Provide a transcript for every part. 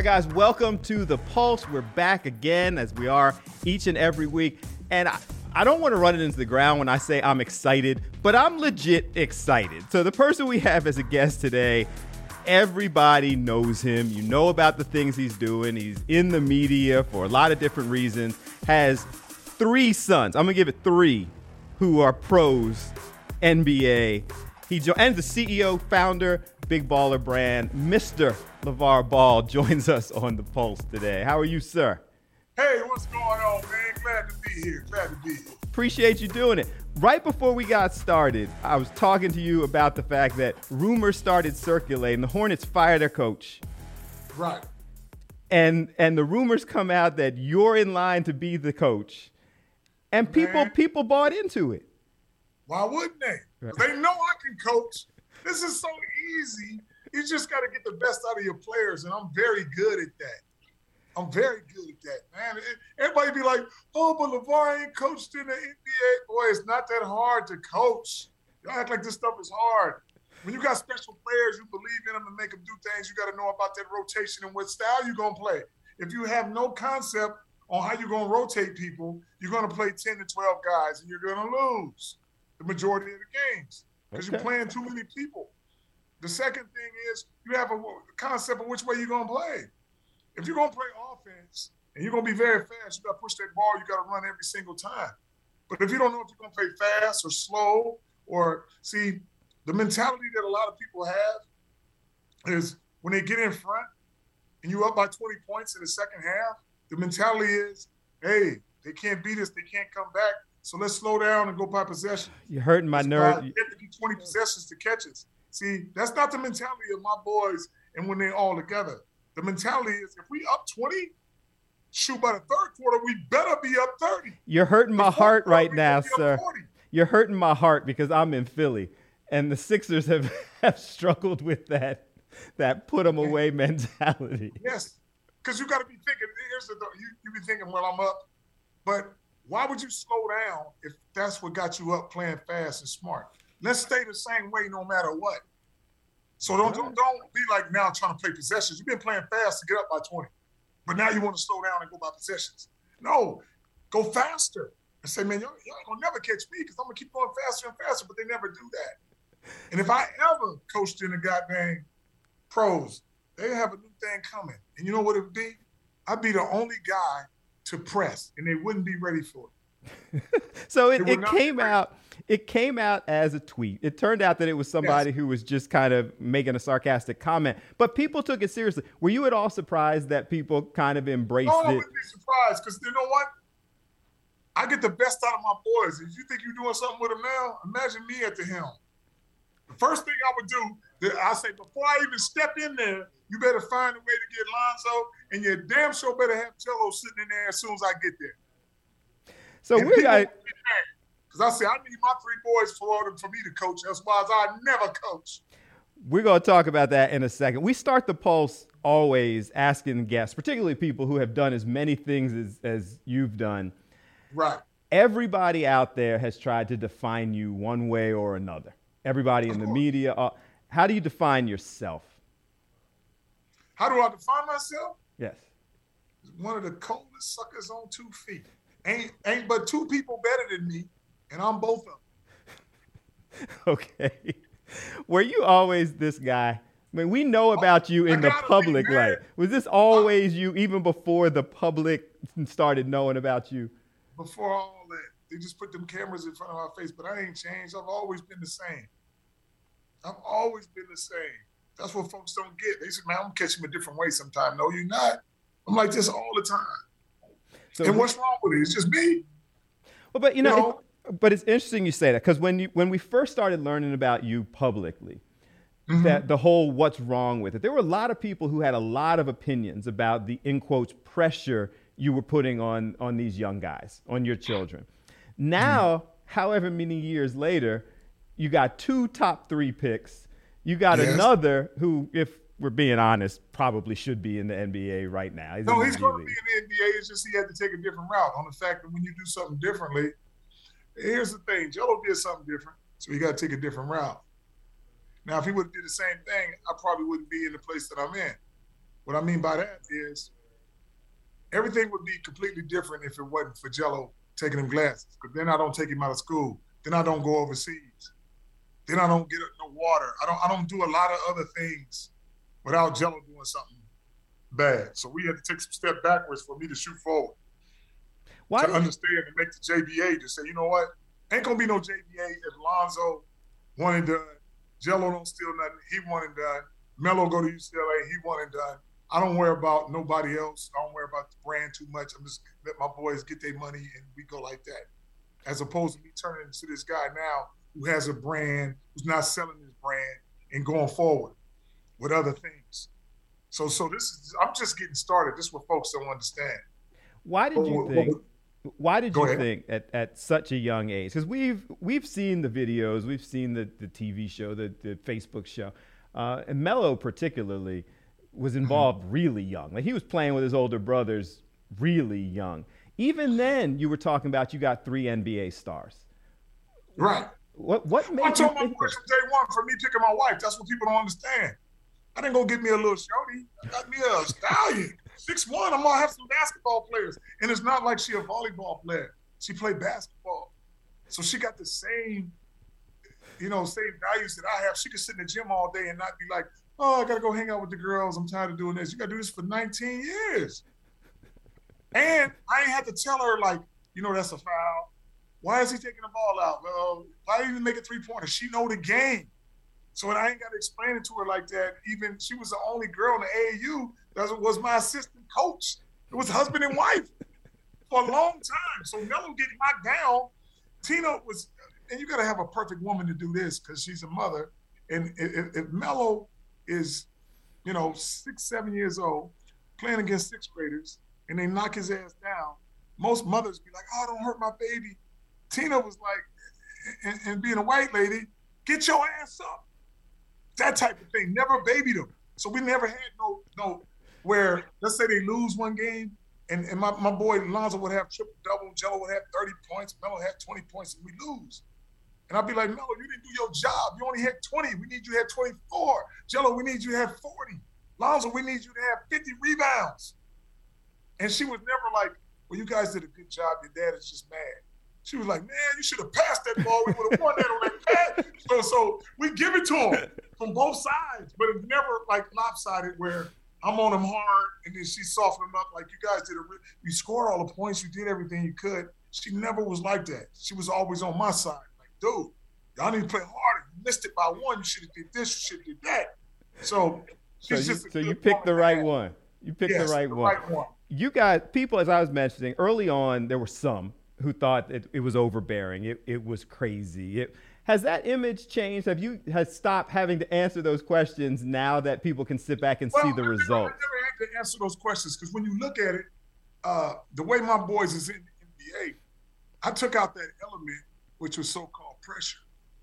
Hi, guys. Welcome to The Pulse. We're back again, as we are each and every week. And I don't want to run it into the ground when I say I'm excited, but I'm legit excited. So the person we have as a guest today, everybody knows him. You know about the things he's doing. He's in the media for a lot of different reasons. Has 3 sons. I'm going to give it 3 who are pros, NBA. And the CEO, founder, Big Baller Brand, Mr. LeVar Ball joins us on The Pulse today. How are you, sir? Hey, what's going on, man? Glad to be here. Appreciate you doing it. Right before we got started, I was talking to you about the fact that rumors started circulating. The Hornets fired their coach. Right. And the rumors come out that you're in line to be the coach. And people bought into it. Why wouldn't they? Right. They know I can coach. This is so easy. You just got to get the best out of your players, and I'm very good at that. Man. Everybody be like, oh, but LeVar ain't coached in the NBA. Boy, it's not that hard to coach. Y'all act like this stuff is hard. When you got special players, you believe in them and make them do things, you got to know about that rotation and what style you're going to play. If you have no concept on how you're going to rotate people, you're going to play 10 to 12 guys, and you're going to lose the majority of the games because you're playing too many people. The second thing is you have a concept of which way you're going to play. If you're going to play offense and you're going to be very fast, you got to push that ball, you got to run every single time. But if you don't know if you're going to play fast or slow or see, the mentality that a lot of people have is when they get in front and you up by 20 points in the second half, the mentality is, hey, they can't beat us, they can't come back, so let's slow down and go by possession. You're hurting my nerve. 20 possessions to catch us. See, that's not the mentality of my boys and when they're all together. The mentality is if we up 20, shoot, by the third quarter, we better be up 30. You're hurting my heart right now, sir. You're hurting my heart because I'm in Philly, and the Sixers have struggled with that put them away mentality. Yes, because you got to be thinking, you be thinking, well, I'm up, but why would you slow down if that's what got you up playing fast and smart? Let's stay the same way no matter what. So don't be like now trying to play possessions. You've been playing fast to get up by 20, but now you want to slow down and go by possessions. No, go faster and say, man, y'all ain't going to never catch me because I'm going to keep going faster and faster, but they never do that. And if I ever coached in the goddamn pros, they have a new thing coming. And you know what it would be? I'd be the only guy to press, and they wouldn't be ready for it. So it came out as a tweet. It turned out that it was somebody who was just kind of making a sarcastic comment, but people took it seriously. Were you at all surprised that people kind of embraced it? I wouldn't be surprised because you know what? I get the best out of my boys. If you think you're doing something with them now, imagine me at the helm. The first thing I would do, I say, before I even step in there, you better find a way to get Lonzo, and you damn sure better have Cello sitting in there as soon as I get there. So we got. Because I say I need my 3 boys for me to coach. That's why I never coach. We're going to talk about that in a second. We start the Pulse always asking guests, particularly people who have done as many things as you've done. Right. Everybody out there has tried to define you one way or another. Everybody in the media. How do you define yourself? How do I define myself? Yes. One of the coldest suckers on 2 feet. Ain't but 2 people better than me, and I'm both of them. Okay. Were you always this guy? I mean, we know about you in the public light. Was this always you even before the public started knowing about you? Before all that. They just put them cameras in front of our face, but I ain't changed. I've always been the same. That's what folks don't get. They say, man, I'm going to catch him a different way sometime. No, you're not. I'm like this all the time. So, and what's wrong with it? It's just me. Well, but you know but it's interesting you say that because when we first started learning about you publicly, that the whole what's wrong with it, there were a lot of people who had a lot of opinions about the, in quotes, pressure you were putting on these young guys, on your children. Now, however many years later, you got 2 top 3 picks. You got another who, if we're being honest, probably should be in the NBA right now. He's going to be in the NBA. It's just he had to take a different route on the fact that when you do something differently, here's the thing. Jello did something different, so he got to take a different route. Now, if he would have did the same thing, I probably wouldn't be in the place that I'm in. What I mean by that is everything would be completely different if it wasn't for Jello taking them glasses. Because then I don't take him out of school. Then I don't go overseas. Then I don't get no water. I don't do a lot of other things without Jello doing something bad. So we had to take some step backwards for me to shoot forward. To understand and make the JBA to say, you know what? Ain't gonna be no JBA if Lonzo one and done. Jello don't steal nothing. He one and done. Melo go to UCLA. He one and done. I don't worry about nobody else. I don't worry about the brand too much. I'm just let my boys get their money and we go like that. As opposed to me turning into this guy now who has a brand, who's not selling his brand and going forward with other things. So this is, I'm just getting started. This is what folks don't understand. Why did you think at such a young age? Because we've seen the videos, we've seen the TV show, the Facebook show, and Melo particularly was involved really young. Like he was playing with his older brothers really young. Even then, you were talking about you got 3 NBA stars. Right. What made I told my boys from day one for me picking my wife. That's what people don't understand. I didn't go get me a little shorty. I got me a stallion. 6'1", I'm gonna have some basketball players. And it's not like she a volleyball player. She played basketball. So she got the same values that I have. She could sit in the gym all day and not be like, oh, I gotta go hang out with the girls. I'm tired of doing this. You gotta do this for 19 years. And I ain't had to tell her like, that's a foul. Why is he taking the ball out? Well, why even make a 3-pointer? She know the game. So I ain't got to explain it to her like that. Even she was the only girl in the AAU that was my assistant coach. It was husband and wife for a long time. So Melo getting knocked down. Tina was, and you got to have a perfect woman to do this because she's a mother. And if Melo is, 6, 7 years old, playing against 6th graders, and they knock his ass down, most mothers be like, oh, don't hurt my baby. Tina was like, and being a white lady, get your ass up. That type of thing. Never babied them. So we never had no where, let's say they lose one game, and my boy Lonzo would have triple-double, Jello would have 30 points, Melo had 20 points, and we lose. And I'd be like, Melo, you didn't do your job. You only had 20. We need you to have 24. Jello, we need you to have 40. Lonzo, we need you to have 50 rebounds. And she was never like, well, you guys did a good job. Your dad is just mad. She was like, man, you should have passed that ball. We would have won that on that pass. So we give it to him from both sides, but it's never like lopsided where I'm on him hard and then she softened him up like you guys did. You scored all the points. You did everything you could. She never was like that. She was always on my side. Like, dude, y'all need to play harder. You missed it by one. You should have did this. You should have did that. So you picked the right one. You picked the right one. You got people, as I was mentioning, early on, there were some who thought it was overbearing. It was crazy. Has that image changed? Has stopped having to answer those questions now that people can sit back and see the results? I never had to answer those questions because when you look at it, the way my boys is in the NBA, I took out that element, which was so-called pressure.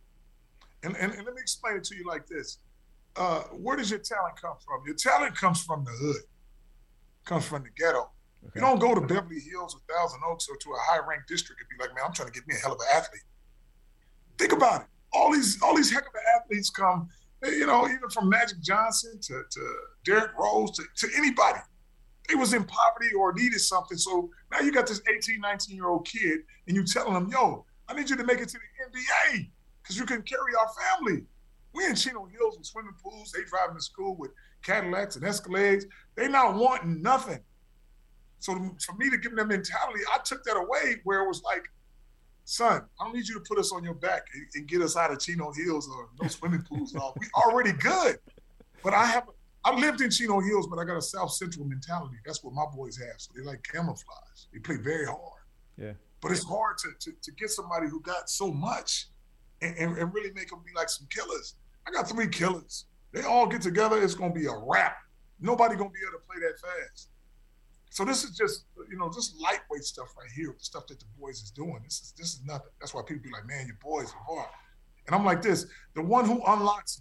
And let me explain it to you like this. Where does your talent come from? Your talent comes from the hood, comes from the ghetto. Okay. You don't go to Beverly Hills or Thousand Oaks or to a high-ranked district and be like, man, I'm trying to get me a hell of an athlete. Think about it. All these heck of athletes come, even from Magic Johnson to Derrick Rose to anybody. They was in poverty or needed something. So now you got this 18, 19-year-old kid and you telling them, yo, I need you to make it to the NBA because you can carry our family. We in Chino Hills with swimming pools. They driving to school with Cadillacs and Escalades. They not wanting nothing. So for me to give them that mentality, I took that away where it was like, son, I don't need you to put us on your back and get us out of Chino Hills or no swimming pools and all. We already good. But I lived in Chino Hills, but I got a South Central mentality. That's what my boys have. So they like camouflage. They play very hard. Yeah. But it's hard to get somebody who got so much and really make them be like some killers. I got 3 killers. They all get together, it's going to be a wrap. Nobody going to be able to play that fast. So this is just, just lightweight stuff right here, the stuff that the boys is doing. This is nothing. That's why people be like, man, your boys are hard. And I'm like this, the one who unlocks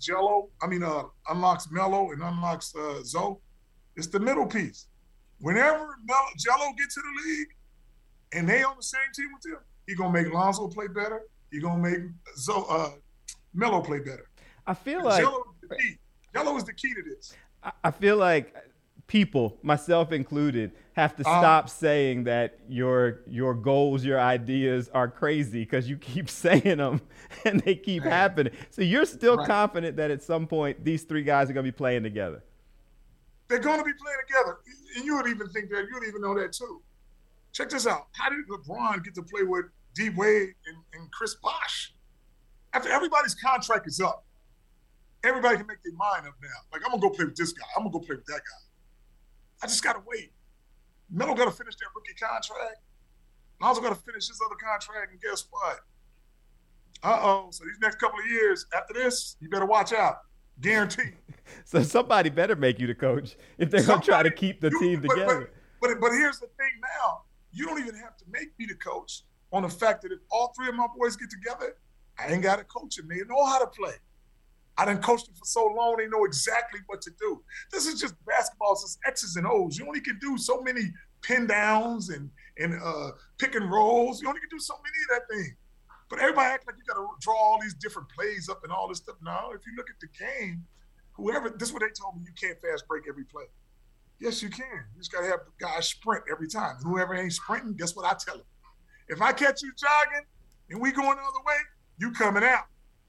unlocks Melo and unlocks Zoe, it's the middle piece. Whenever Jello gets to the league and they on the same team with him, he going to make Lonzo play better. He going to make Melo play better. I feel like Jello is the key to this. I feel like people, myself included, have to stop saying that your goals, your ideas are crazy because you keep saying them and they keep happening. So you're still confident that at some point these three guys are going to be playing together. They're going to be playing together. And you would even think that. You would even know that too. Check this out. How did LeBron get to play with D. Wade and Chris Bosh? After everybody's contract is up, everybody can make their mind up now. Like, I'm going to go play with this guy. I'm going to go play with that guy. I just got to wait. Melo got to finish that rookie contract. Lonzo got to finish his other contract. And guess what? So these next couple of years, after this, you better watch out. Guaranteed. So somebody better make you the coach if they're going to try to keep the team together. But here's the thing now. You don't even have to make me the coach on the fact that if all three of my boys get together, I ain't got to coach them. They know how to play. I done coached them for so long, they know exactly what to do. This is just basketball. It's just X's and O's. You only can do so many pin downs and pick and rolls. You only can do so many of that thing. But everybody act like you got to draw all these different plays up and all this stuff. No, if you look at the game, this is what they told me, you can't fast break every play. Yes, you can. You just got to have the guys sprint every time. Whoever ain't sprinting, guess what I tell them? If I catch you jogging and we going the other way, you coming out.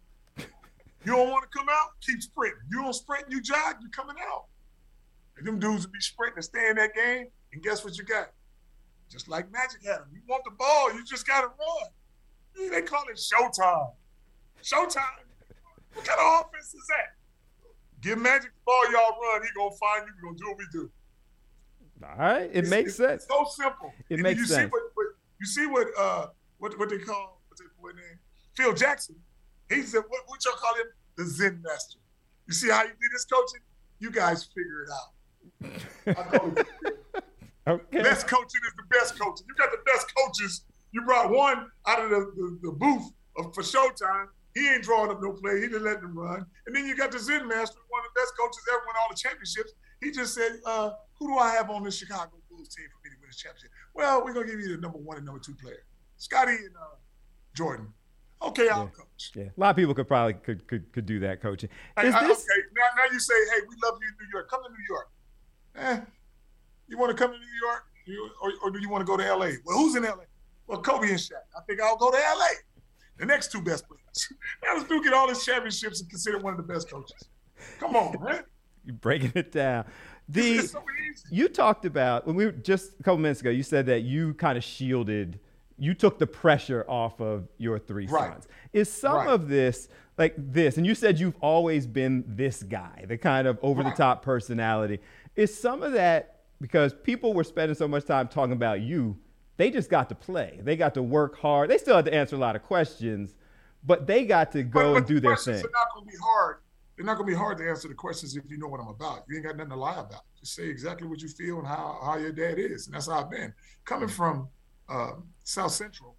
You don't want to come out? Keep sprinting. You don't sprint, you jog, you coming out. And them dudes will be sprinting and stay in that game, and guess what you got? Just like Magic had them. You want the ball, you just got to run. They call it showtime. Showtime? What kind of offense is that? Give Magic the ball, y'all run. He going to find you. We're going to do what we do. All right. It makes sense. It's so simple. It makes sense. You see what they call, what's that boy name? Phil Jackson. He said, what y'all call him? The Zen Master. You see how he did his coaching? You guys figure it out. I know okay. Best coaching is the best coaching. You got the best coaches. You brought one out of the booth for Showtime. He ain't drawing up no play. He didn't let them run. And then you got the Zen Master, one of the best coaches ever won all the championships. He just said, who do I have on this Chicago Bulls team for me to win this championship? Well, we're going to give you the number 1 and number 2 player, Scottie and Jordan. Okay, I'll coach. Yeah, a lot of people could probably could do that coaching. Okay, now you say, hey, we love you in New York. Come to New York. You want to come to New York, or do you want to go to L.A.? Well, who's in L.A.? Well, Kobe and Shaq. I think I'll go to L.A. The next 2 best players. Now this dude get all his championships and considered one of the best coaches. Come on, man. You're breaking it down. It's so easy. You talked about, when we were just a couple minutes ago, you said that you kind of shielded. You took the pressure off of your 3 sons. Is some of this like this, and you said you've always been this guy, the kind of over-the-top personality. Is some of that because people were spending so much time talking about you, they just got to play. They got to work hard. They still had to answer a lot of questions, but they got to go and do their thing. They're not going to be hard. They're not going to be hard to answer the questions if you know what I'm about. You ain't got nothing to lie about. Just say exactly what you feel and how your dad is, and that's how I've been. Coming from South Central,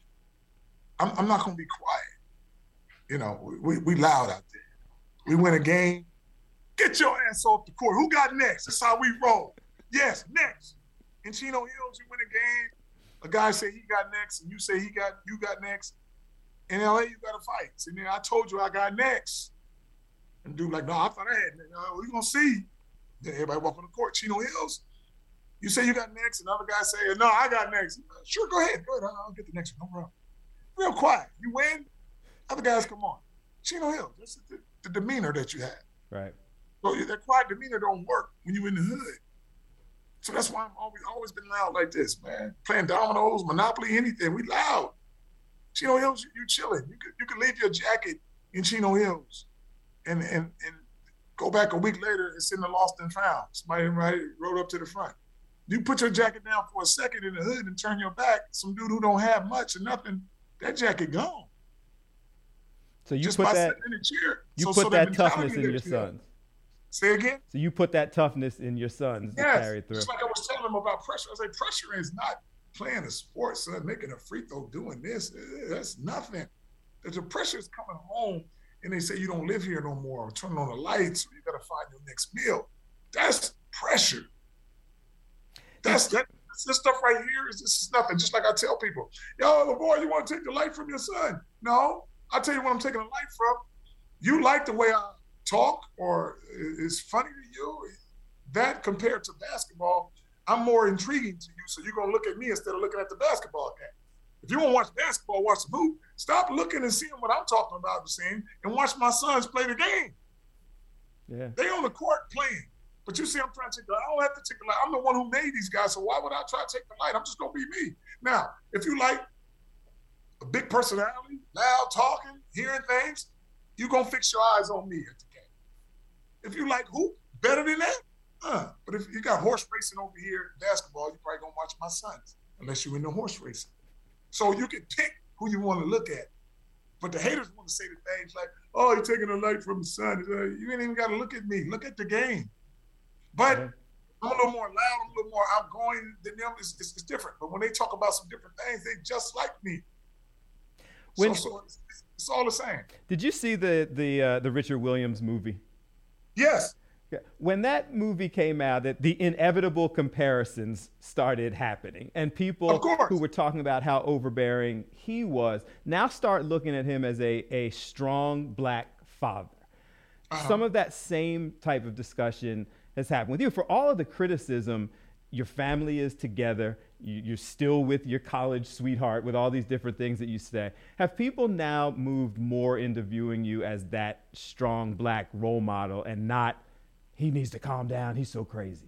I'm not going to be quiet. You know, we loud out there. We win a game. Get your ass off the court. Who got next? That's how we roll. Yes, next. In Chino Hills, you win a game. A guy say he got next, and you say you got next. In LA, you got to fight. And then I told you I got next. And dude like, no, I thought I had next. We gonna see. Then everybody walk on the court. Chino Hills. You say you got next, and other guys say, no, I got next. Sure, go ahead. I'll get the next one. No problem. Real quiet. You win, other guys come on. Chino Hills, that's the demeanor that you have. Right. So that quiet demeanor don't work when you in the hood. So that's why I'm always been loud like this, man. Playing dominoes, Monopoly, anything. We loud. Chino Hills, you chilling. You could leave your jacket in Chino Hills and go back a week later, it's in the lost and found. Somebody rode up to the front. You put your jacket down for a second in the hood and turn your back, some dude who don't have much or nothing, that jacket gone. So you just put by that sitting in the chair. You put that toughness in your sons. Say again? So you put that toughness in your sons to carry it through. Just like I was telling them about pressure. I was like, pressure is not playing a sport, son, making a free throw, doing this. That's nothing. The pressure is coming home and they say you don't live here no more, or turning on the lights, or you got to find your next meal. That's pressure. This stuff right here this is nothing. Just like I tell people, yo, boy, you want to take the light from your son? No, I'll tell you what I'm taking the light from. You like the way I talk, or it's funny to you, that compared to basketball, I'm more intriguing to you. So you're going to look at me instead of looking at the basketball game. If you want to watch basketball, watch the hoop, stop looking and seeing what I'm talking about and seeing and watch my sons play the game. Yeah. They on the court playing. But you see, I'm trying to take the light. I don't have to take the light. I'm the one who made these guys, so why would I try to take the light? I'm just going to be me. Now, if you like a big personality, loud talking, hearing things, you're going to fix your eyes on me at the game. If you like hoop, better than that, But if you got horse racing over here in basketball, you're probably going to watch my sons, unless you're into horse racing. So you can pick who you want to look at. But the haters want to say the things like, oh, you're taking the light from the sun. You ain't even got to look at me. Look at the game. But I'm a little more loud, I'm a little more outgoing than them. It's different. But when they talk about some different things, they just like me. So it's all the same. Did you see the Richard Williams movie? Yes. Yeah. When that movie came out, that the inevitable comparisons started happening, and people who were talking about how overbearing he was now start looking at him as a strong black father. Some of that same type of discussion has happened with you. For all of the criticism, your family is together, you're still with your college sweetheart, with all these different things that you say. Have people now moved more into viewing you as that strong black role model and not, he needs to calm down, he's so crazy?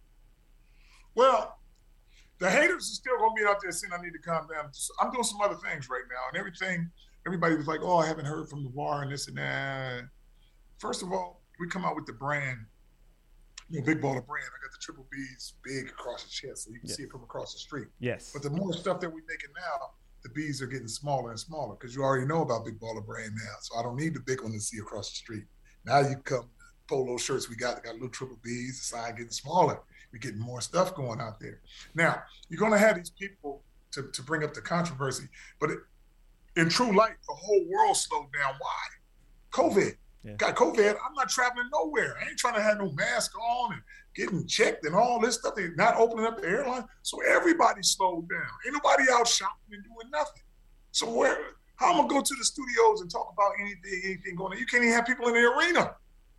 Well, the haters are still going to be out there saying I need to calm down. I'm doing some other things right now, and everybody was like, oh, I haven't heard from LeVar and this and that. First of all, we come out with the brand, Big Baller brand. I got the triple B's big across the chest, so you can see it from across the street. Yes. But the more stuff that we're making now, the B's are getting smaller and smaller because you already know about Big Baller brand now. So I don't need the big one to see across the street. Now you come polo shirts we got little triple B's, the sign getting smaller. We're getting more stuff going out there. Now, you're going to have these people to bring up the controversy, but in true light, the whole world slowed down. Why? COVID. Yeah. Got COVID. I'm not traveling nowhere. I ain't trying to have no mask on and getting checked and all this stuff. They're not opening up the airline. So everybody slowed down. Ain't nobody out shopping and doing nothing. So how am I going to go to the studios and talk about anything going on? You can't even have people in the arena.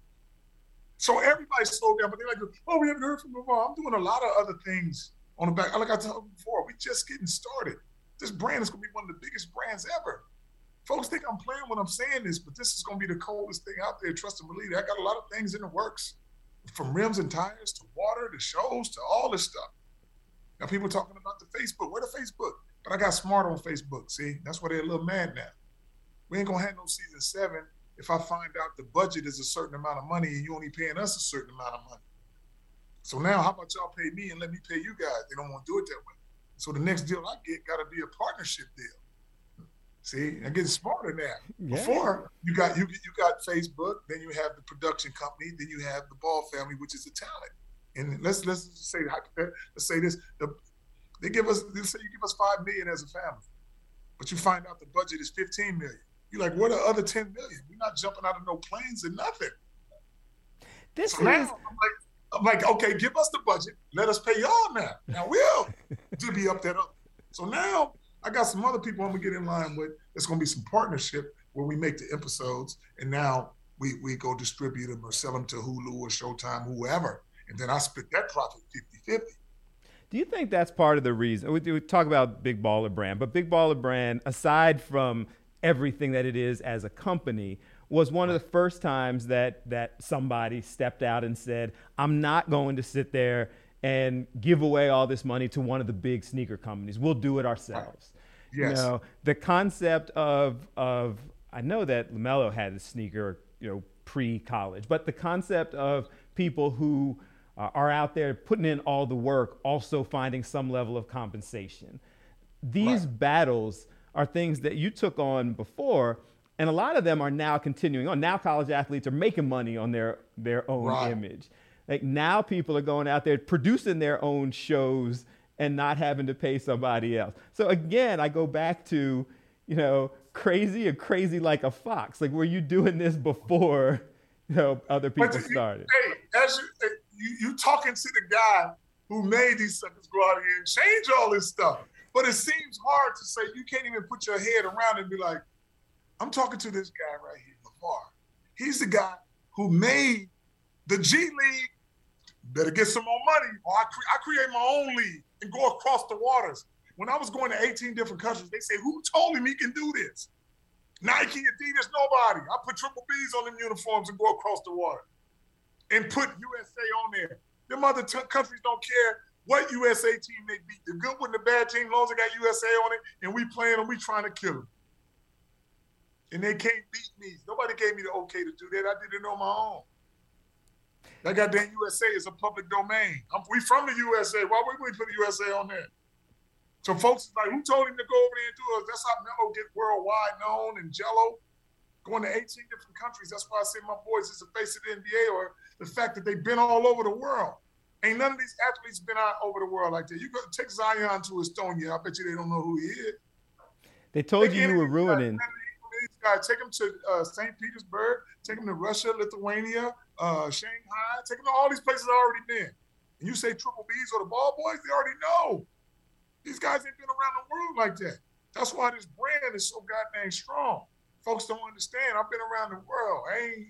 So everybody slowed down, but they're like, oh, we haven't heard from LeVar. I'm doing a lot of other things on the back. Like I told you before, we just getting started. This brand is going to be one of the biggest brands ever. Folks think I'm playing when I'm saying this, but this is going to be the coldest thing out there. Trust and believe. I got a lot of things in the works, from rims and tires to water to shows to all this stuff. Now people talking about the Facebook. Where the Facebook? But I got smart on Facebook. See, that's why they're a little mad now. We ain't going to have no season 7 if I find out the budget is a certain amount of money and you only paying us a certain amount of money. So now how about y'all pay me and let me pay you guys? They don't want to do it that way. So the next deal I get got to be a partnership deal. See, I'm getting smarter now. Yeah. Before you got Facebook, then you have the production company, then you have the Ball family, which is a talent. And let's say this: they say you give us $5 million as a family, but you find out the budget is $15 million. You're like, what are the other $10 million? We're not jumping out of no planes and nothing. Now I'm like, okay, give us the budget, let us pay y'all now. Now we'll divvy up that up. So now I got some other people I'm gonna get in line with. It's gonna be some partnership where we make the episodes, and now we go distribute them or sell them to Hulu or Showtime, whoever, and then I split that profit 50-50. Do you think that's part of the reason? We talk about Big Baller Brand, but Big Baller Brand, aside from everything that it is as a company, was one of the first times that somebody stepped out and said, I'm not going to sit there and give away all this money to one of the big sneaker companies. We'll do it ourselves. Yes. You know, the concept of I know that LaMelo had a sneaker, pre-college, but the concept of people who are out there putting in all the work, also finding some level of compensation. These battles are things that you took on before, and a lot of them are now continuing on. Now college athletes are making money on their own image. Like now people are going out there producing their own shows and not having to pay somebody else. So again, I go back to, crazy and crazy like a fox. Like, were you doing this before, other people started? Hey, as you talking to the guy who made these suckers go out here and change all this stuff. But it seems hard to say. You can't even put your head around it and be like, I'm talking to this guy right here, LeVar. He's the guy who made the G League better get some more money, or I create my own league and go across the waters. When I was going to 18 different countries, they say, who told him he can do this? Nike, Adidas, nobody. I put triple B's on them uniforms and go across the water and put USA on there. Them other countries don't care what USA team they beat. The good one, the bad team, as long as they got USA on it, and we playing them, we trying to kill them. And they can't beat me. Nobody gave me the okay to do that. I did it on my own. That goddamn USA is a public domain. We from the USA. Why would we put the USA on there? So folks is like, who told him to go over there and do it? That's how Melo get worldwide known, and Jello going to 18 different countries. That's why I say my boys is the face of the NBA, or the fact that they've been all over the world. Ain't none of these athletes been out over the world like that. You go take Zion to Estonia. I bet you they don't know who he is. They told you were ruining. These guys, take them to St. Petersburg, take them to Russia, Lithuania, Shanghai, take them to all these places I've already been. And you say Triple B's or the Ball Boys, they already know. These guys ain't been around the world like that. That's why this brand is so goddamn strong. Folks don't understand. I've been around the world.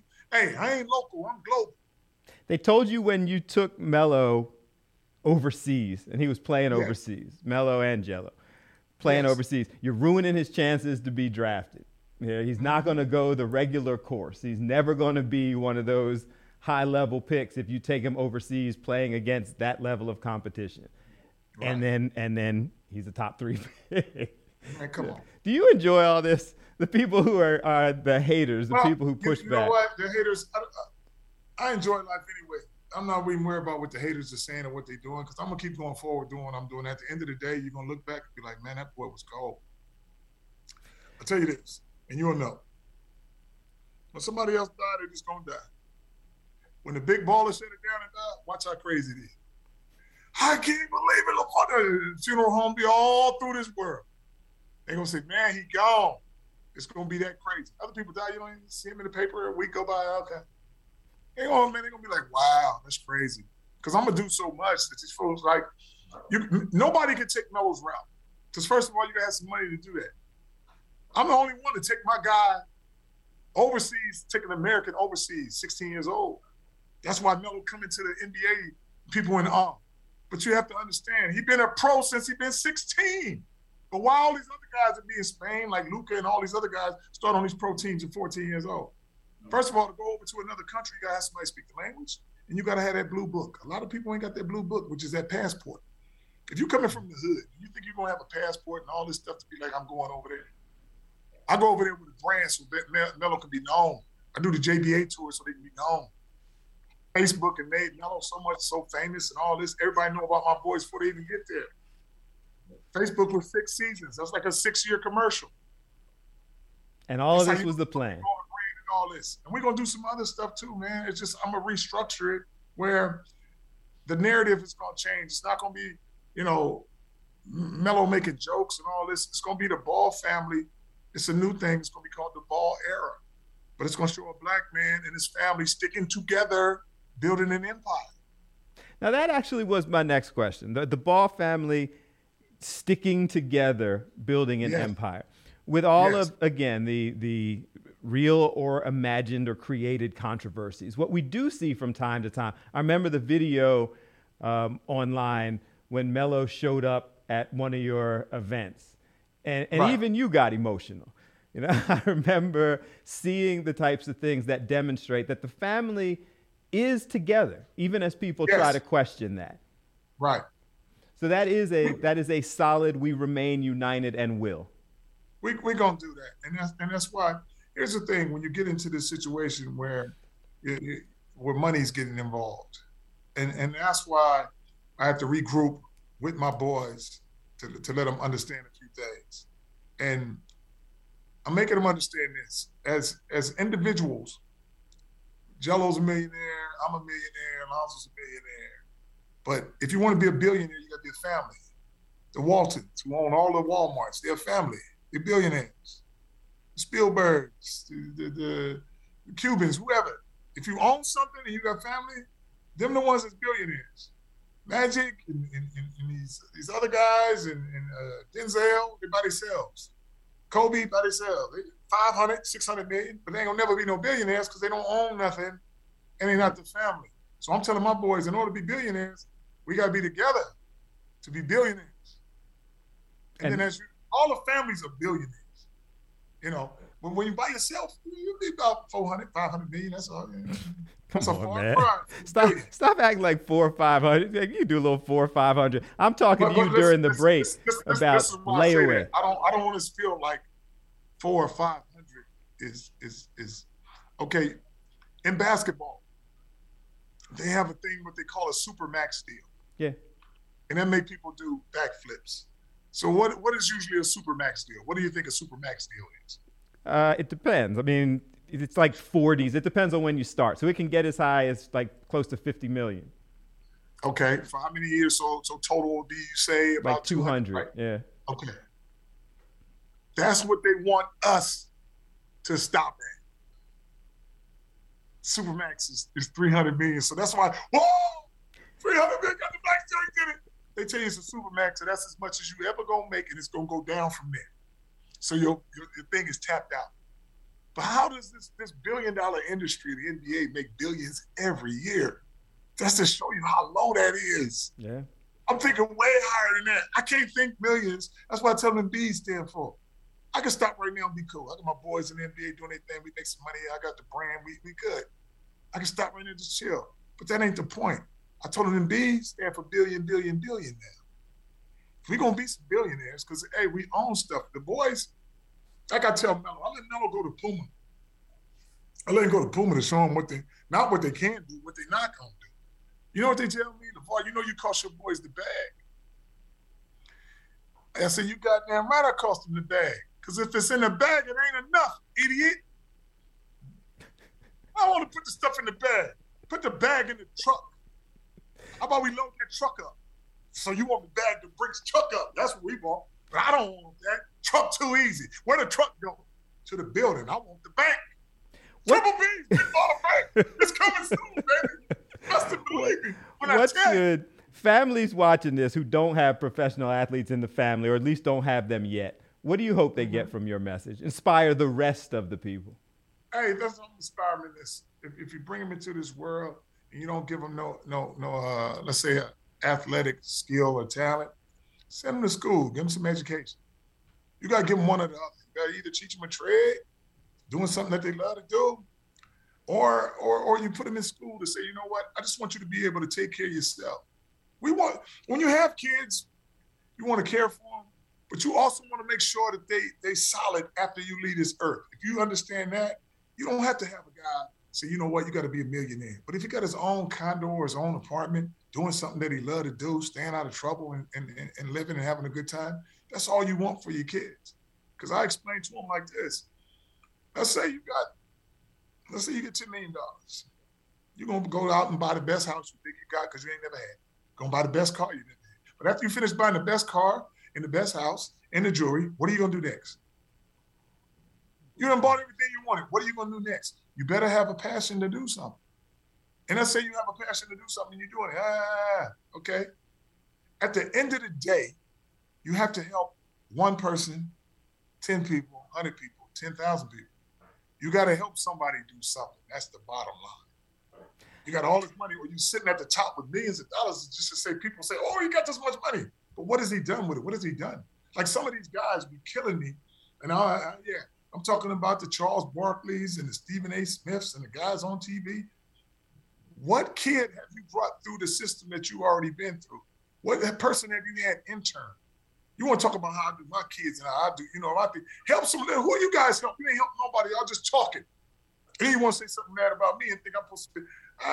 I ain't local. I'm global. They told you when you took Melo overseas, and he was playing overseas, Melo and Jello, playing overseas, you're ruining his chances to be drafted. Yeah, he's not going to go the regular course. He's never going to be one of those high-level picks if you take him overseas playing against that level of competition. Right. And then he's a top 3 pick. Man, come on. Do you enjoy all this? The people who are the haters, the people who push back. You know what? The haters, I enjoy life anyway. I'm not even worried about what the haters are saying or what they're doing, because I'm going to keep going forward doing what I'm doing. At the end of the day, you're going to look back and be like, man, that boy was cold. I'll tell you this, and you'll know. When somebody else died, they're just going to die. When the big baller shut it down and died, watch how crazy it is. I can't believe it. Look, the funeral home be all through this world. They're going to say, man, he gone. It's going to be that crazy. Other people die, you don't even see him in the paper, a week go by, okay. They're going to be like, wow, that's crazy. Because I'm going to do so much that these folks, like, nobody can take Melo's route. Because first of all, you got to have some money to do that. I'm the only one to take my guy overseas, take an American overseas, 16 years old. That's why Melo coming to the NBA, people in awe. But you have to understand, he's been a pro since he's been 16. But why all these other guys that be in Spain, like Luka and all these other guys, start on these pro teams at 14 years old? First of all, to go over to another country, you got to have somebody speak the language, and you got to have that blue book. A lot of people ain't got that blue book, which is that passport. If you're coming from the hood, you think you're going to have a passport and all this stuff to be like, I'm going over there. I go over there with a brand so that Melo can be known. I do the JBA tour so they can be known. Facebook and made Melo so famous and all this. Everybody know about my boys before they even get there. Facebook was 6 seasons. That's like a 6-year commercial. And all of this was the plan. And all this. And we're going to do some other stuff too, man. It's just, I'm going to restructure it where the narrative is going to change. It's not going to be, Melo making jokes and all this. It's going to be the Ball family. It's a new thing. It's going to be called the Ball era. But it's going to show a black man and his family sticking together, building an empire. Now, that actually was my next question. The Ball family sticking together, building an empire. With all of, again, the real or imagined or created controversies. What we do see from time to time, I remember the video online when Melo showed up at one of your events. And even you got emotional. I remember seeing the types of things that demonstrate that the family is together, even as people try to question that. Right. So that is a solid, we remain united and will. We're going to do that. And that's why, here's the thing, when you get into this situation where money's getting involved, and that's why I have to regroup with my boys to let them understand a few things. And I'm making them understand this. As individuals, Jello's a millionaire, I'm a millionaire, Alonzo's a millionaire. But if you want to be a billionaire, you got to be a family. The Waltons, who own all the Walmarts, they're a family. They're billionaires. The Spielbergs, the Cubans, whoever. If you own something and you got family, them the ones that's billionaires. Magic and these other guys and Denzel, they by themselves. Kobe by themselves. 500, 600 million, but they ain't gonna never be no billionaires because they don't own nothing and they're not the family. So I'm telling my boys, in order to be billionaires, we got to be together to be billionaires. And then all the families are billionaires. You know, when you by yourself, you'll be about 400, 500 million. That's all. Yeah. Come on, man. Stop acting like 400 or 500. You do a little 400 or 500. I'm talking to you during the break about layaway. I don't want to feel like 400 or 500 is okay. In basketball, they have a thing what they call a super max deal. Yeah. And that make people do backflips. So what is usually a super max deal? What do you think a super max deal is? It depends. I mean, it's like 40s. It depends on when you start. So it can get as high as like close to 50 million. Okay. For how many years? So total, do you say about like 200? Right? Yeah. Okay. That's what they want us to stop at. Supermax is 300 million. So that's why, whoa, 300 million, got the Black Story did it. They tell you it's a supermax, so that's as much as you ever gonna make, and it's gonna go down from there. So your thing is tapped out. But how does this billion-dollar industry, the NBA, make billions every year? That's to show you how low that is. Yeah. I'm thinking way higher than that. I can't think millions. That's why I tell them B stand for. I can stop right now and be cool. I got my boys in the NBA doing their thing. We make some money. I got the brand. We good. I can stop right now and just chill. But that ain't the point. I told them B stand for billion, billion, billion now. We're going to be some billionaires because, hey, we own stuff. The boys, like I tell Melo, I let Melo go to Puma. I let him go to Puma to show them not what they can do, what they're not going to do. You know what they tell me? LeVar, you know you cost your boys the bag. I said, you goddamn right I cost them the bag. Because if it's in the bag, it ain't enough, idiot. I want to put the stuff in the bag. Put the bag in the truck. How about we load that truck up? So you want the bag to bring the truck up. That's what we want. But I don't want that. Truck too easy. Where the truck go? To the building. I want the bank. Triple B, we bought a bank. It's coming soon, baby. Trust and believe me. What's good? Families watching this who don't have professional athletes in the family, or at least don't have them yet, what do you hope they get from your message? Inspire the rest of the people. Hey, that's what inspire me. If you bring them into this world and you don't give them no let's say, athletic skill or talent, send them to school. Give them some education. You got to give them one or the other. You got to either teach them a trade, doing something that they love to do, or you put them in school to say, you know what, I just want you to be able to take care of yourself. When you have kids, you want to care for them, but you also want to make sure that they solid after you leave this earth. If you understand that, you don't have to have a guy say, you know what, you got to be a millionaire. But if he got his own condo or his own apartment, doing something that he love to do, staying out of trouble and living and having a good time, that's all you want for your kids. Because I explained to them like this. Let's say you get $10 million. You're going to go out and buy the best house you think you got because you ain't never had. Going to buy the best car you never had. But after you finish buying the best car and the best house and the jewelry, what are you going to do next? You done bought everything you wanted. What are you going to do next? You better have a passion to do something. And let's say you have a passion to do something and you're doing it. Okay. At the end of the day, you have to help one person, 10 people, 100 people, 10,000 people. You got to help somebody do something. That's the bottom line. You got all this money, or you sitting at the top with millions of dollars just to say, people say, oh, he got this much money. But what has he done with it? What has he done? Like some of these guys be killing me. And I'm talking about the Charles Barkleys and the Stephen A. Smiths and the guys on TV. What kid have you brought through the system that you already been through? What person have you had intern? You want to talk about how I do my kids and how I do, I think, help some of them. Who you guys help? You ain't help nobody. Y'all just talking. And you want to say something bad about me and think I'm supposed to be.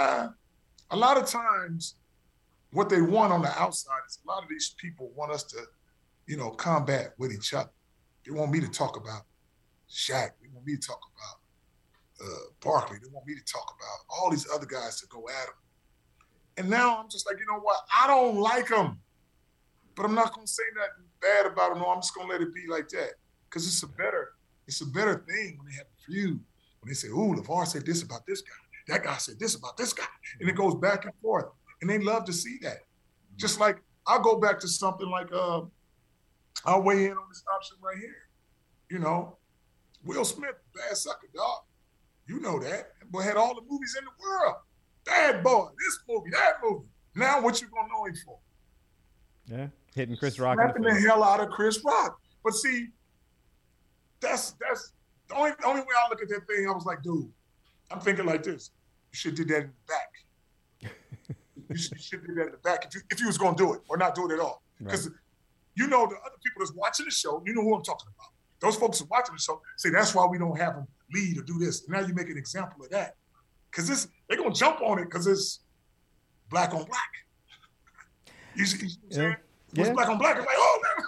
A lot of times, what they want on the outside is a lot of these people want us to, combat with each other. They want me to talk about Shaq. They want me to talk about Barkley. They want me to talk about all these other guys to go at them. And now I'm just like, you know what? I don't like them. But I'm not going to say nothing bad about them. No, I'm just going to let it be like that. Because it's a better thing when they have a feud. When they say, ooh, LeVar said this about this guy. That guy said this about this guy. And it goes back and forth. And they love to see that. Just like I'll go back to something like I'll weigh in on this option right here. Will Smith, bad sucker, dog. You know that. That boy had all the movies in the world. Bad Boy, this movie, that movie. Now what you gonna know him for? Yeah, hitting Chris Rock. Slapping the hell out of Chris Rock. But see, that's the only way I look at that thing. I was like, dude, I'm thinking like this. You should do that in the back. You should do that in the back if you was gonna do it or not do it at all. Because you know the other people that's watching the show, you know who I'm talking about. Those folks who are watching the show say that's why we don't have them lead or do this. And now you make an example of that. Because they're gonna jump on it because it's black on black. You see what I'm saying? It's black on black. It's like, oh man.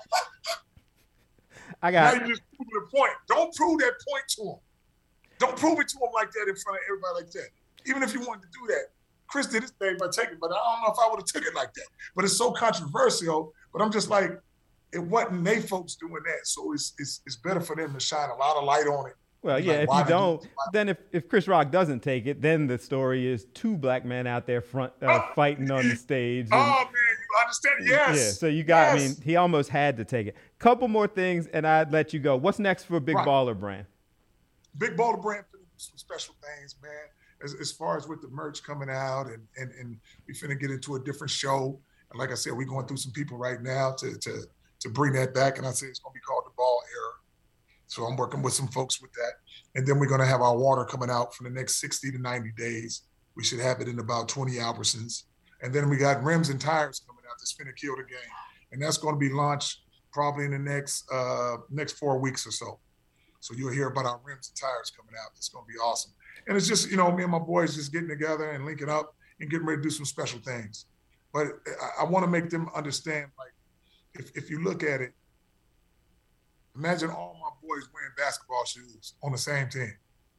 Now you just proving a point. Don't prove that point to them. Don't prove it to them like that in front of everybody like that. Even if you wanted to do that. Chris did his thing by taking it, but I don't know if I would have took it like that. But it's so controversial. But I'm just like, it wasn't they folks doing that. So it's better for them to shine a lot of light on it. Well, yeah, if you don't, then if Chris Rock doesn't take it, then the story is two black men out there fighting on the stage. And, oh, man, you understand? Yes. Yeah, so you got, I mean, he almost had to take it. Couple more things, and I'd let you go. What's next for Big Baller Brand? Big Baller Brand, some special things, man, as far as with the merch coming out, and we finna get into a different show. And like I said, we're going through some people right now to bring that back, and I say it's going to be called The Ball Era. So I'm working with some folks with that. And then we're going to have our water coming out for the next 60 to 90 days. We should have it in about 20 Albertsons. And then we got rims and tires coming out that's finna kill the game. And that's going to be launched probably in the next 4 weeks or so. So you'll hear about our rims and tires coming out. It's going to be awesome. And it's just, me and my boys just getting together and linking up and getting ready to do some special things. But I want to make them understand, like, if you look at it, imagine all my boys wearing basketball shoes on the same team.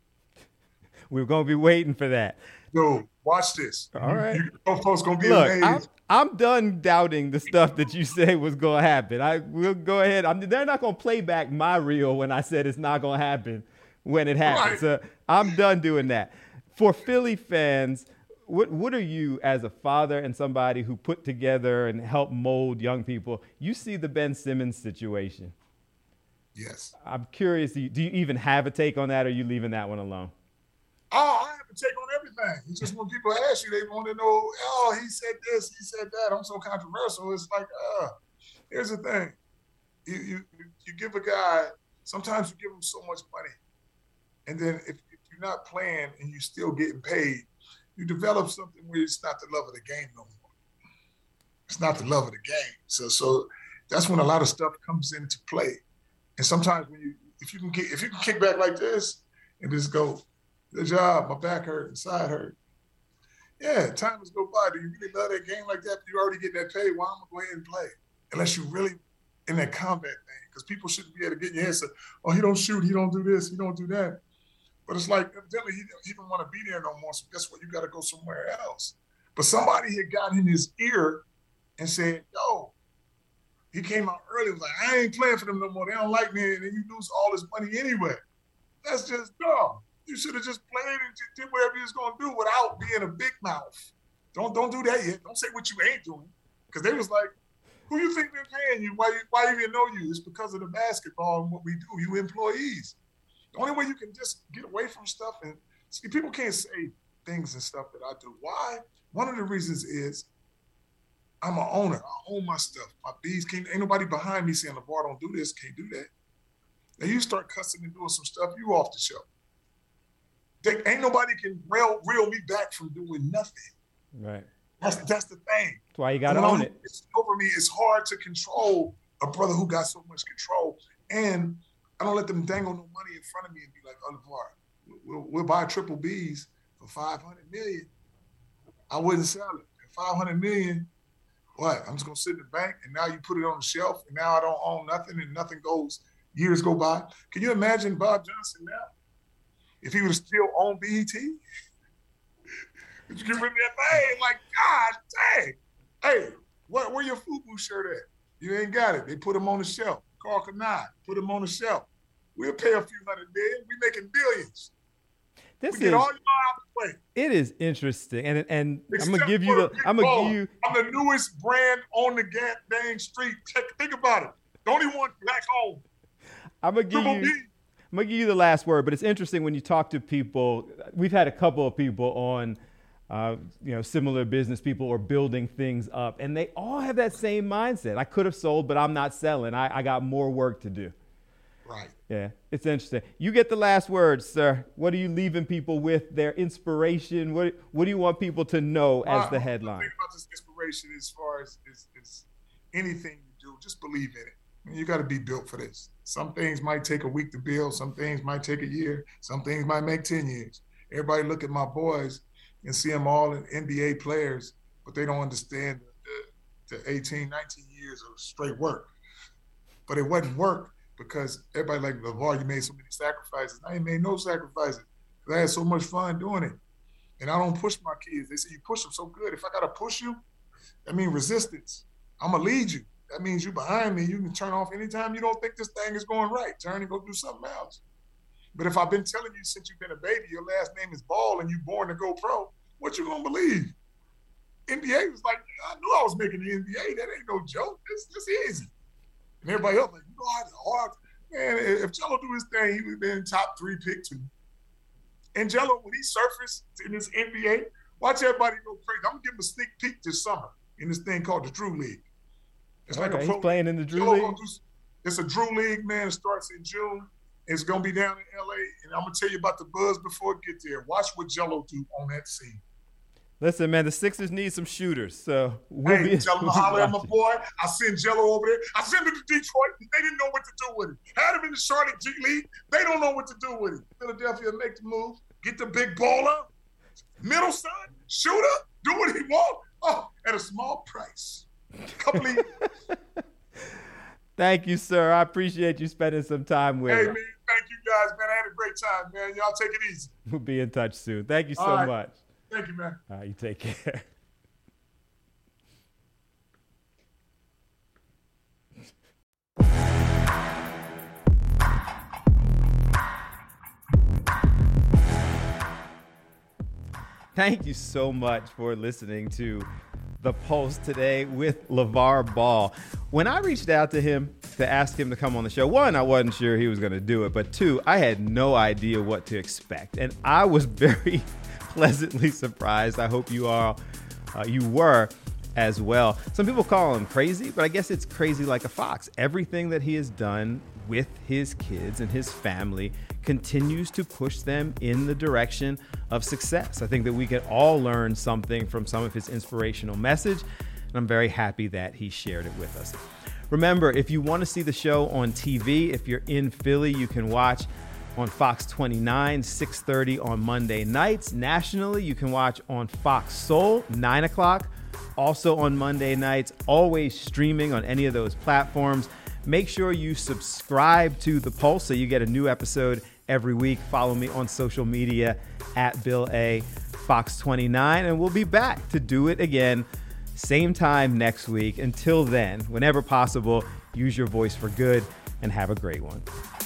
We're going to be waiting for that. Dude, watch this. All right. Folks going to be amazed. I'm done doubting the stuff that you say was going to happen. I will go ahead. They're not going to play back my reel when I said it's not going to happen when it happens. Right. So I'm done doing that. For Philly fans, what are you, as a father and somebody who put together and helped mold young people, you see the Ben Simmons situation? Yes. I'm curious, do you even have a take on that, or are you leaving that one alone? Oh, I have a take on everything. It's just when people ask you, they want to know, oh, he said this, he said that. I'm so controversial. It's like, here's the thing. You give a guy, sometimes you give him so much money. And then if you're not playing and you're still getting paid, you develop something where it's not the love of the game no more. It's not the love of the game. So that's when a lot of stuff comes into play. And sometimes if you can kick back like this and just go, good job, my back hurt and side hurt. Yeah, time has go by. Do you really love that game like that? You already get that paid. Why am I go ahead and play? Unless you really in that combat thing. Because people shouldn't be able to get in your head and say, oh, he don't shoot, he don't do this, he don't do that. But it's like, evidently he don't want to be there no more. So guess what? You got to go somewhere else. But somebody had gotten in his ear and said, yo, he came out early, was like, I ain't playing for them no more. They don't like me, and then you lose all this money anyway. That's just dumb. You should have just played and did whatever you was gonna do without being a big mouth. Don't do that yet. Don't say what you ain't doing. Because they was like, who you think they're paying you? Why even know you? It's because of the basketball and what we do, you employees. The only way you can just get away from stuff, and see, people can't say things and stuff that I do. Why? One of the reasons is I'm an owner. I own my stuff. My bees ain't nobody behind me saying, LeVar, don't do this, can't do that. Now you start cussing and doing some stuff, you off the show. Ain't nobody can reel me back from doing nothing. Right. That's the thing. That's why you got to own it. It's over me. It's hard to control a brother who got so much control. And I don't let them dangle no money in front of me and be like, oh, LeVar, we'll buy triple Bs for $500 million. I wouldn't sell it. At $500 million, what? I'm just going to sit in the bank, and now you put it on the shelf, and now I don't own nothing, and nothing goes, years go by. Can you imagine Bob Johnson now? If he would have still owned BET? Did you get rid of that thing? Like, God dang. Hey, where your FUBU shirt at? You ain't got it. They put him on the shelf. Carl Kanai, put him on the shelf. We'll pay a few $100 million. We making billions. Get all your out the way. It is interesting, and Except I'm gonna give you I'm the newest brand on the dang street. Think about it. The only one black owned. I'm gonna give you the last word, but it's interesting when you talk to people. We've had a couple of people on similar business people or building things up. And they all have that same mindset. I could have sold, but I'm not selling. I got more work to do. Right. Yeah, it's interesting. You get the last word, sir. What are you leaving people with, their inspiration? What do you want people to know as the headline? I think about this inspiration as far as anything you do, just believe in it. I mean, you got to be built for this. Some things might take a week to build. Some things might take a year. Some things might make 10 years. Everybody look at my boys and see them all in NBA players, but they don't understand the 18, 19 years of straight work. But it wasn't work because everybody like, LeVar, you made so many sacrifices. I ain't made no sacrifices. I had so much fun doing it. And I don't push my kids. They say, you push them so good. If I got to push you, that means resistance. I'm going to lead you. That means you behind me. You can turn off anytime you don't think this thing is going right. Turn and go do something else. But if I've been telling you since you've been a baby, your last name is Ball and you're born to go pro, what you going to believe? NBA was like, I knew I was making the NBA. That ain't no joke. It's easy. And everybody else like, hard. Man, if Jello do his thing, he would have been top 3 pick 2. And Jello, when he surfaced in this NBA, watch everybody go crazy. I'm going to give him a sneak peek this summer in this thing called the Drew League. It's like he's playing in the Drew League? It's a Drew League, man. It starts in June. It's going to be down in L.A., and I'm going to tell you about the buzz before it gets there. Watch what Jello do on that scene. Listen, man, the Sixers need some shooters, so tell them to holler at my boy. I send Jello over there. I send him to Detroit. They didn't know what to do with him. Had him in the Charlotte G League. They don't know what to do with him. Philadelphia make the move. Get the big baller. Middle son. Shooter. Do what he want. Oh, at a small price. Couple of years. Thank you, sir. I appreciate you spending some time with me. Hey, man, thank you guys, man. I had a great time, man. Y'all take it easy. We'll be in touch soon. Thank you so much. Thank you, man. All right, you take care. Thank you so much for listening to The Pulse today with LeVar Ball. When I reached out to him to ask him to come on the show, one, I wasn't sure he was going to do it, but two, I had no idea what to expect. And I was very pleasantly surprised. I hope you were as well. Some people call him crazy, but I guess it's crazy like a fox. Everything that he has done with his kids and his family continues to push them in the direction of success. I think that we can all learn something from some of his inspirational message, and I'm very happy that he shared it with us. Remember, if you want to see the show on TV, if you're in Philly, you can watch on Fox 29, 6:30 on Monday nights. Nationally, you can watch on Fox Soul, 9 o'clock, also on Monday nights, always streaming on any of those platforms. Make sure you subscribe to The Pulse so you get a new episode every week. Follow me on social media at Bill A. Fox 29, and we'll be back to do it again, same time next week. Until then, whenever possible, use your voice for good and have a great one.